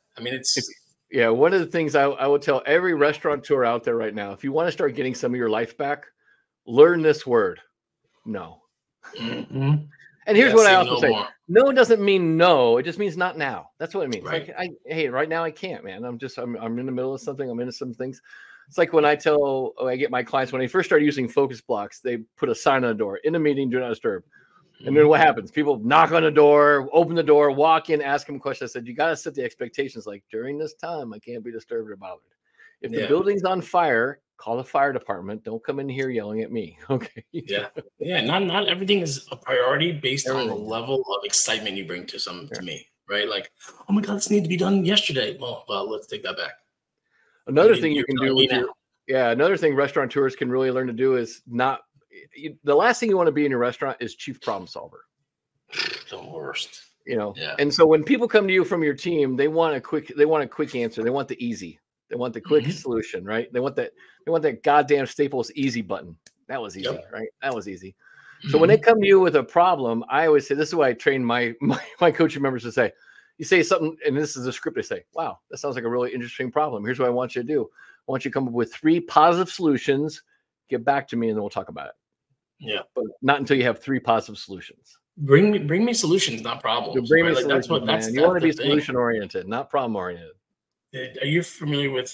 S3: one of the things I would tell every restaurateur out there right now, if you want to start getting some of your life back, learn this word. No.
S4: Mm-hmm.
S3: And here's what I also say. No doesn't mean no. It just means not now. That's what it means.
S4: Right.
S3: Like, hey, right now I can't, man. I'm in the middle of something. I'm into some things. It's like when I get my clients, when they first started using focus blocks, they put a sign on the door, in the meeting, do not disturb. And then what happens? People knock on the door, open the door, walk in, ask them questions. I said, you got to set the expectations. Like, during this time, I can't be disturbed about it. If the building's on fire, call the fire department. Don't come in here yelling at me. Okay.
S4: Yeah. Not everything is a priority based on the level of excitement you bring to me, right? Like, oh my God, this needs to be done yesterday. Well, let's take that back.
S3: Another thing you can do another thing restaurateurs can really learn to do is the last thing you want to be in your restaurant is chief problem solver.
S4: The worst.
S3: And so when people come to you from your team, they want a quick answer. They want the easy. They want the quick solution, right? They want that goddamn Staples easy button. That was easy, right? That was easy. So when they come to you with a problem, I always say, this is what I train my coaching members to say. You say something, and this is a script. They say, wow, that sounds like a really interesting problem. Here's what I want you to do. I want you to come up with 3 positive solutions, get back to me, and then we'll talk about it.
S4: Yeah.
S3: But not until you have 3 positive solutions.
S4: Bring me solutions, not problems.
S3: Bring me
S4: right?
S3: solutions,
S4: Like
S3: man. You want to be solution oriented, not problem oriented.
S4: Are you familiar with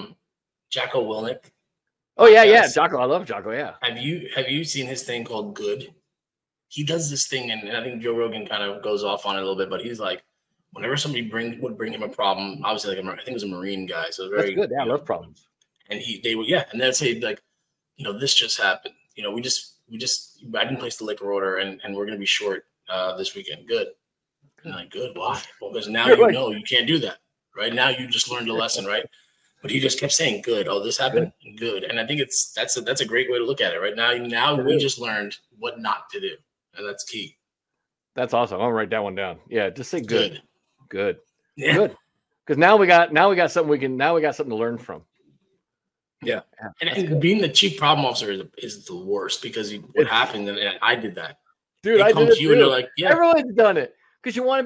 S4: Jocko Willink?
S3: Oh yeah, Jocko. I love Jocko. Yeah.
S4: Have you seen his thing called Good? He does this thing, and I think Joe Rogan kind of goes off on it a little bit, but he's like, whenever somebody would bring him a problem, obviously, like I think it was a Marine guy, so very
S3: That's good. Yeah, I love problems.
S4: And they would, and they'd say like, this just happened. We just I didn't place the liquor order, and we're gonna be short this weekend. Good. And like, good. Why? Well, because now you can't do that. Right now, you just learned a lesson, right? But he just kept saying, "Good. Oh, this happened. Good." And I think that's a great way to look at it. Right now we just learned what not to do, and that's key.
S3: That's awesome. I'm gonna write that one down. Yeah, just say good.
S4: Yeah.
S3: Good. Because now we got something to learn from.
S4: Yeah. And being the chief problem officer is the worst because what happened, and I did that.
S3: Dude, I did it too.
S4: And they're like, yeah.
S3: Everyone's done it. Because you want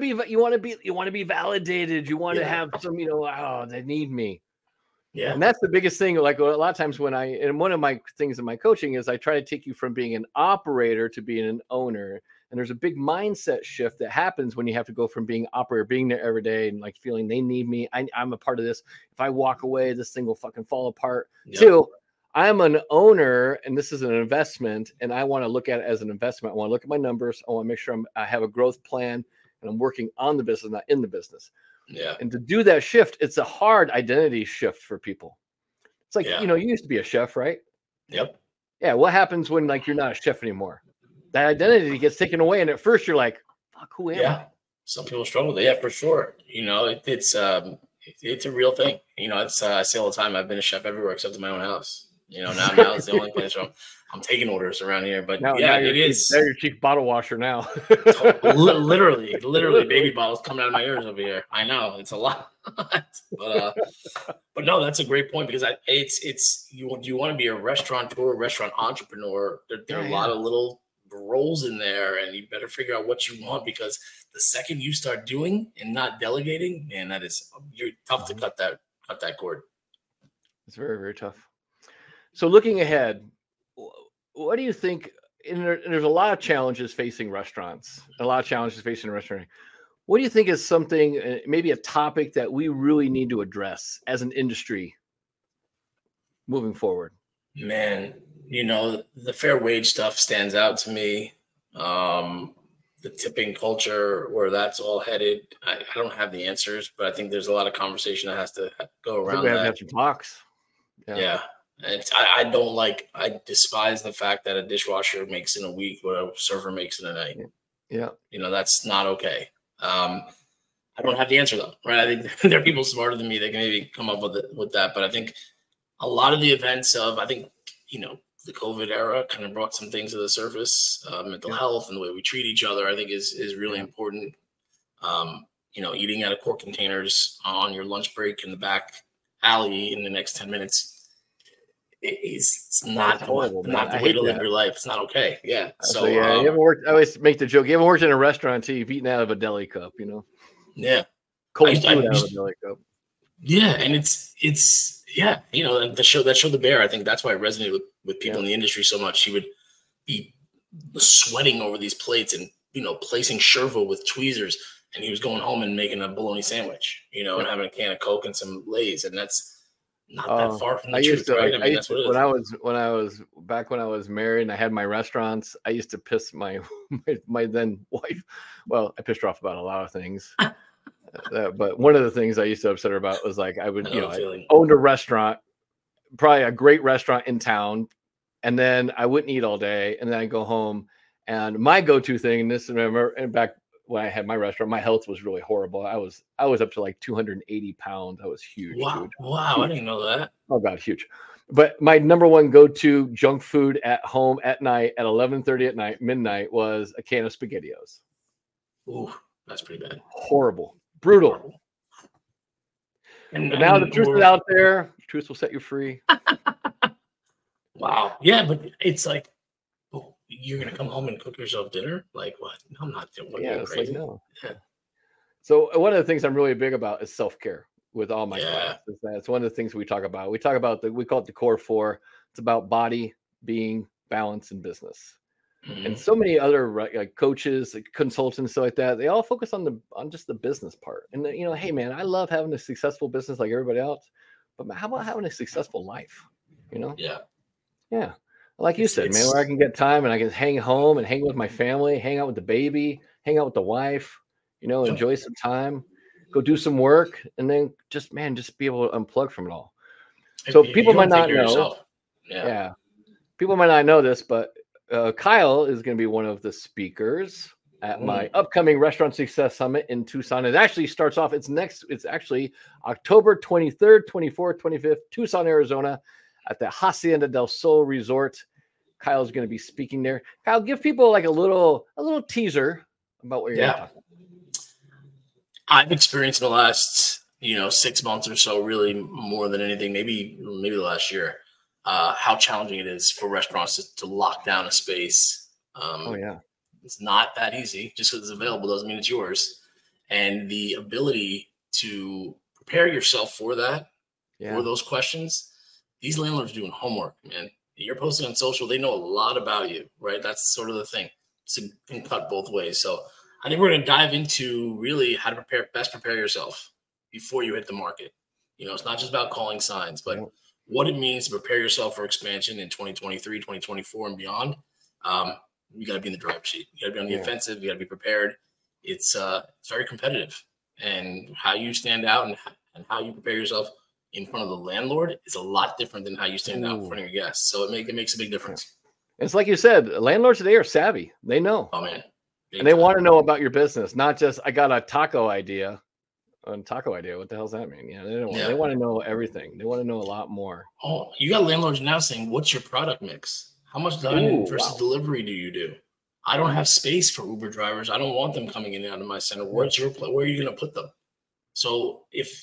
S3: to be validated. You want to have some, they need me.
S4: Yeah.
S3: And that's the biggest thing. Like a lot of times and one of my things in my coaching is I try to take you from being an operator to being an owner. And there's a big mindset shift that happens when you have to go from being operator, being there every day and like feeling they need me. I'm a part of this. If I walk away, this thing will fucking fall apart. Yep. 2, I'm an owner and this is an investment and I want to look at it as an investment. I want to look at my numbers. I want to make sure I have a growth plan and I'm working on the business, not in the business.
S4: Yeah.
S3: And to do that shift, it's a hard identity shift for people. It's like, you used to be a chef, right?
S4: Yep.
S3: Yeah. What happens when like you're not a chef anymore? That identity gets taken away. And at first you're like, fuck, who am I?
S4: Some people struggle with it. For sure. It's a real thing. I say all the time, I've been a chef everywhere except in my own house. Now it's the only place I'm taking orders around here. But
S3: now
S4: it is.
S3: Now you're chief bottle washer now.
S4: literally baby bottles coming out of my ears over here. I know it's a lot, but no, that's a great point because it's you want to be a restaurateur, restaurant entrepreneur. There are a lot of little roles in there, and you better figure out what you want because the second you start doing and not delegating, man, you're tough to cut that cord.
S3: It's very, very tough. So looking ahead, what do you think? There's a lot of challenges facing restaurants, a lot of challenges facing restaurant. What do you think is something, maybe a topic that we really need to address as an industry moving forward?
S4: Man, the fair wage stuff stands out to me. The tipping culture, where that's all headed, I don't have the answers, but I think there's a lot of conversation that has to go around.
S3: We have to have some talks.
S4: Yeah. I despise the fact that a dishwasher makes in a week what a server makes in a night.
S3: Yeah.
S4: That's not okay. I don't have the answer though, right? I think there are people smarter than me that can maybe come up with that. But I think a lot of the events the COVID era kind of brought some things to the surface. Mental health and the way we treat each other, I think is really important. Eating out of quart containers on your lunch break in the back alley in the next 10 minutes. It's not horrible, not the way to live your life. It's not okay. Yeah. So
S3: you haven't worked. I always make the joke. You haven't worked in a restaurant until you've eaten out of a deli cup.
S4: Yeah.
S3: Cold food out of a deli cup.
S4: Yeah, and it's the show The Bear. I think that's why it resonated with people in the industry so much. He would be sweating over these plates and placing Shervo with tweezers, and he was going home and making a bologna sandwich. And having a can of Coke and some Lay's, and that's not that far from the truth, right? That's what it is.
S3: When I was married and I had my restaurants, I used to piss my then wife. Well, I pissed her off about a lot of things. But one of the things I used to upset her about was like I owned a restaurant, probably a great restaurant in town, and then I wouldn't eat all day, and then I go home, and my go-to thing, and back when I had my restaurant, my health was really horrible. I was up to like 280 pounds. I was huge.
S4: Wow,
S3: huge.
S4: I didn't know that.
S3: Oh God, huge. But my number one go-to junk food at home at night at 11:30 at night, midnight, was a can of SpaghettiOs.
S4: Ooh, that's pretty bad.
S3: Horrible. Brutal. And now the truth is out there. The truth will set you free.
S4: Wow. Yeah, but it's like, you're gonna come home and cook yourself dinner? Like what? No, I'm not doing.
S3: It's like no. Yeah. So one of the things I'm really big about is self-care with all my clients. It's one of the things we talk about. We talk about we call it the core 4. It's about body, being, balance, and business. And so many other like coaches, like consultants, stuff like that, they all focus on just the business part. And hey man, I love having a successful business like everybody else, but how about having a successful life? Yeah. Like you said, man, where I can get time and I can hang home and hang with my family, hang out with the baby, hang out with the wife, enjoy some time, go do some work, and then just be able to unplug from it all. So people might not know. Yeah. People might not know this, but Kyle is going to be one of the speakers at my upcoming Restaurant Success Summit in Tucson. It actually starts off, it's actually October 23rd, 24th, 25th, Tucson, Arizona, at the Hacienda del Sol Resort. Kyle's going to be speaking there. Kyle, give people like a little teaser about what you're going to talk about.
S4: I've experienced in the last, 6 months or so, really more than anything, maybe the last year, how challenging it is for restaurants to lock down a space. It's not that easy. Just because it's available doesn't mean it's yours. And the ability to prepare yourself for that, for those questions, these landlords are doing homework, man. You're posting on social, they know a lot about you, right? That's sort of the thing. So it can cut both ways. So I think we're going to dive into really how to best prepare yourself before you hit the market. It's not just about calling signs, but what it means to prepare yourself for expansion in 2023, 2024, and beyond. You got to be in the driver's seat. You got to be on the offensive. You got to be prepared. It's very competitive, and how you stand out and how you prepare yourself in front of the landlord is a lot different than how you stand out in front of your guests. So it makes a big difference.
S3: It's like you said, landlords today are savvy. They know.
S4: Oh man.
S3: And they want to know about your business, not just I got a taco idea. What the hell's that mean? They want to know everything. They want to know a lot more.
S4: Oh, you got landlords now saying, what's your product mix? How much dine-in versus delivery do you do? I don't have space for Uber drivers. I don't want them coming in and out of my center. Where are you going to put them? So if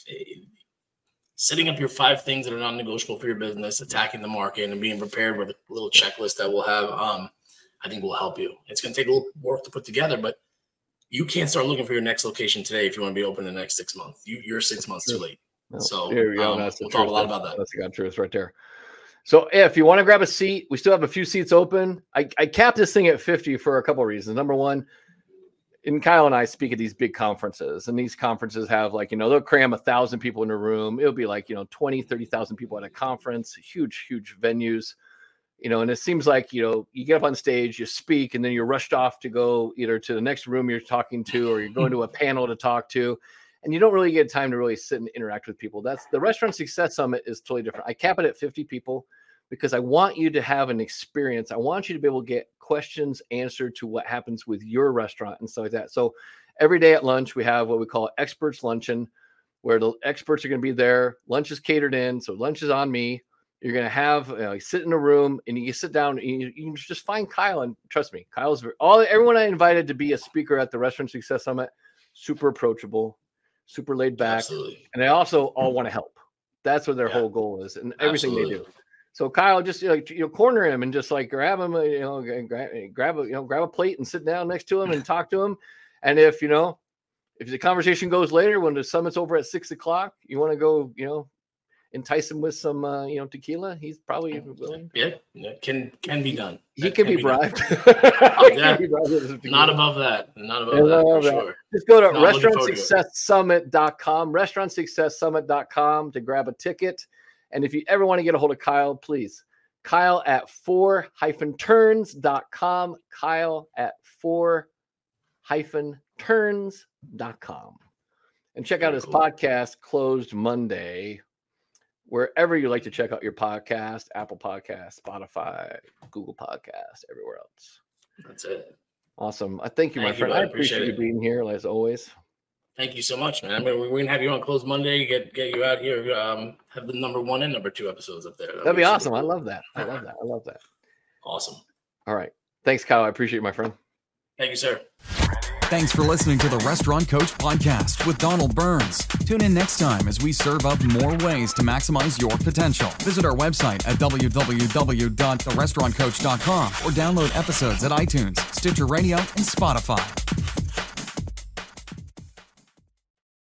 S4: setting up your 5 things that are non-negotiable for your business, attacking the market, and being prepared with a little checklist that we'll have, I think will help you. It's going to take a little work to put together, but you can't start looking for your next location today if you want to be open in the next 6 months. You're 6 months too late.
S3: No.
S4: So
S3: we'll
S4: talk a lot about that.
S3: That's the truth right there. So if you want to grab a seat, we still have a few seats open. I capped this thing at 50 for a couple of reasons. Number one, and Kyle and I speak at these big conferences, and these conferences have they'll cram 1,000 people in a room. It'll be 20, 30,000 people at a conference, huge venues, and it seems like, you get up on stage, you speak, and then you're rushed off to go either to the next room you're talking to, or you're going to a panel to talk to, and you don't really get time to really sit and interact with people. That's the Restaurant Success Summit is totally different. I cap it at 50 people because I want you to have an experience. I want you to be able to get questions answered to what happens with your restaurant and stuff like that. So every day at lunch, we have what we call Experts Luncheon, where the experts are going to be there. Lunch is catered in. So lunch is on me. You're going to have sit in a room, and you sit down, and you can just find Kyle. And trust me, Kyle's everyone I invited to be a speaker at the Restaurant Success Summit, super approachable, super laid back.
S4: Absolutely.
S3: And they also all want to help. That's what their whole goal is, and everything they do. So Kyle, just corner him and just grab him, grab a plate and sit down next to him and talk to him. And if the conversation goes later, when the summit's over at 6:00, you want to go, entice him with some, tequila. He's probably willing.
S4: Yeah, can be done.
S3: He can be bribed.
S4: Not above that. Not above that for sure.
S3: Just go to restaurantsuccesssummit.com, restaurantsuccesssummit.com to grab a ticket. And if you ever want to get a hold of Kyle, please, Kyle at 4-turns.com, Kyle at 4-turns.com. And check out his podcast, Closed Monday, wherever you like to check out your podcast, Apple Podcasts, Spotify, Google Podcasts, everywhere else.
S4: That's it.
S3: Awesome. I thank you, my friend. I appreciate you being here, as always.
S4: Thank you so much, man. We're going to have you on Closed Monday, get you out here, have the number 1 and number 2 episodes up there.
S3: That'd be awesome. I love that. I love that.
S4: Awesome.
S3: All right. Thanks, Kyle. I appreciate you, my friend.
S4: Thank you, sir.
S2: Thanks for listening to the Restaurant Coach Podcast with Donald Burns. Tune in next time as we serve up more ways to maximize your potential. Visit our website at www.therestaurantcoach.com or download episodes at iTunes, Stitcher Radio, and Spotify.